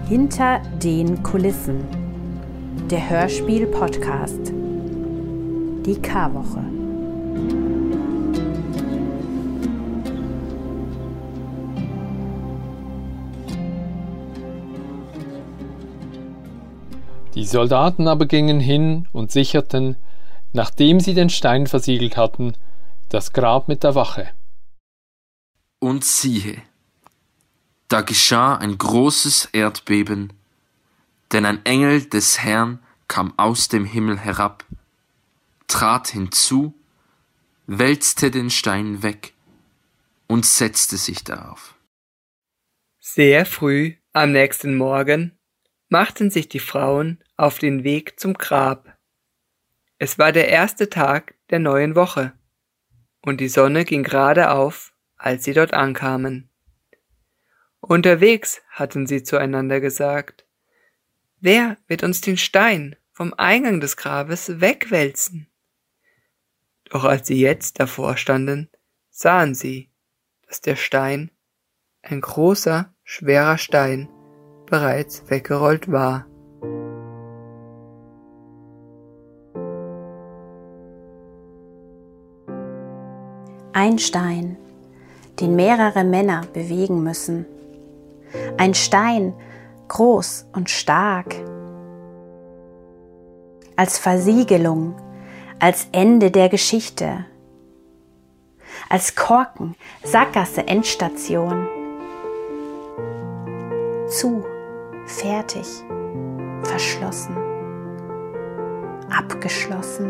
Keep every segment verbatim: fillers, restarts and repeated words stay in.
Hinter den Kulissen. Der Hörspiel-Podcast. Die Karwoche. Die Soldaten aber gingen hin und sicherten, nachdem sie den Stein versiegelt hatten, das Grab mit der Wache. Und siehe, da geschah ein großes Erdbeben, denn ein Engel des Herrn kam aus dem Himmel herab, trat hinzu, wälzte den Stein weg und setzte sich darauf. Sehr früh am nächsten Morgen machten sich die Frauen auf den Weg zum Grab. Es war der erste Tag der neuen Woche, und die Sonne ging gerade auf, als sie dort ankamen. Unterwegs hatten sie zueinander gesagt: Wer wird uns den Stein vom Eingang des Grabes wegwälzen? Doch als sie jetzt davor standen, sahen sie, dass der Stein, ein großer, schwerer Stein, bereits weggerollt war. Ein Stein, den mehrere Männer bewegen müssen. Ein Stein, groß und stark. Als Versiegelung, als Ende der Geschichte. Als Korken, Sackgasse, Endstation. Zu, fertig, verschlossen, abgeschlossen.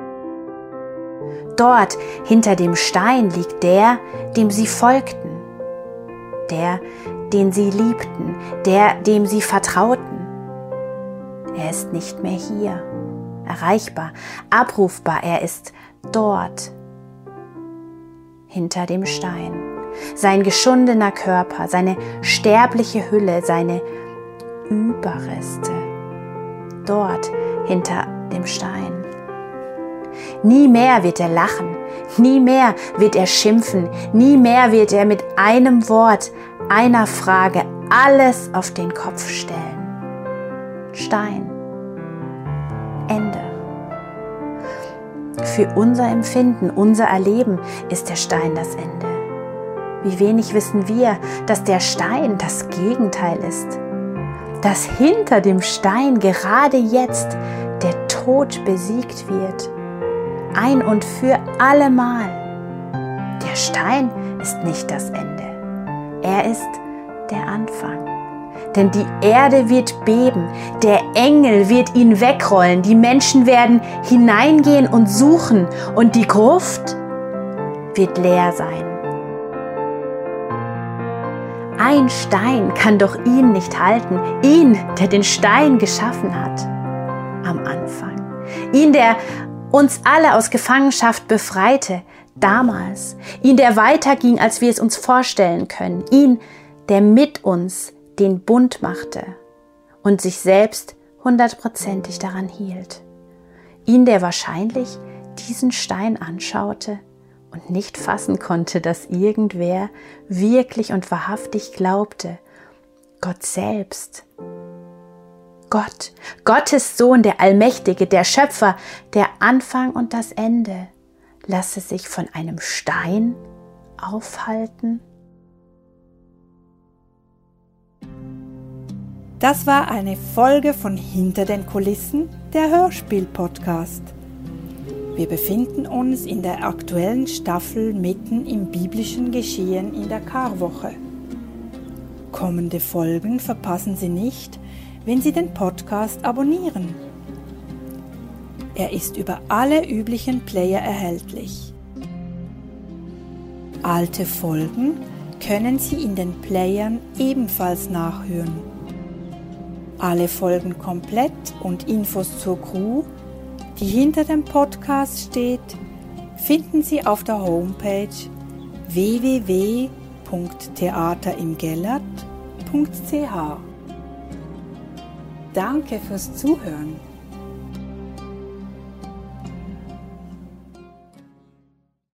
Dort, hinter dem Stein, liegt der, dem sie folgten, der, den sie liebten, der, dem sie vertrauten. Er ist nicht mehr hier, erreichbar, abrufbar, er ist dort, hinter dem Stein. Sein geschundener Körper, seine sterbliche Hülle, seine Überreste, dort, hinter dem Stein. Nie mehr wird er lachen, nie mehr wird er schimpfen, nie mehr wird er mit einem Wort, einer Frage alles auf den Kopf stellen. Stein. Ende. Für unser Empfinden, unser Erleben ist der Stein das Ende. Wie wenig wissen wir, dass der Stein das Gegenteil ist. Dass hinter dem Stein gerade jetzt der Tod besiegt wird. Ein und für allemal. Der Stein ist nicht das Ende. Er ist der Anfang. Denn die Erde wird beben, der Engel wird ihn wegrollen, die Menschen werden hineingehen und suchen und die Gruft wird leer sein. Ein Stein kann doch ihn nicht halten, ihn, der den Stein geschaffen hat, am Anfang. Ihn, der uns alle aus Gefangenschaft befreite, damals. Ihn, der weiterging, als wir es uns vorstellen können. Ihn, der mit uns den Bund machte und sich selbst hundertprozentig daran hielt. Ihn, der wahrscheinlich diesen Stein anschaute und nicht fassen konnte, dass irgendwer wirklich und wahrhaftig glaubte, Gott selbst, Gott, Gottes Sohn, der Allmächtige, der Schöpfer, der Anfang und das Ende, lasse sich von einem Stein aufhalten? Das war eine Folge von Hinter den Kulissen, der Hörspiel-Podcast. Wir befinden uns in der aktuellen Staffel mitten im biblischen Geschehen in der Karwoche. Kommende Folgen verpassen Sie nicht, wenn Sie den Podcast abonnieren. Er ist über alle üblichen Player erhältlich. Alte Folgen können Sie in den Playern ebenfalls nachhören. Alle Folgen komplett und Infos zur Crew, die hinter dem Podcast steht, finden Sie auf der Homepage w w w punkt theater im gellert punkt c h. Danke fürs Zuhören.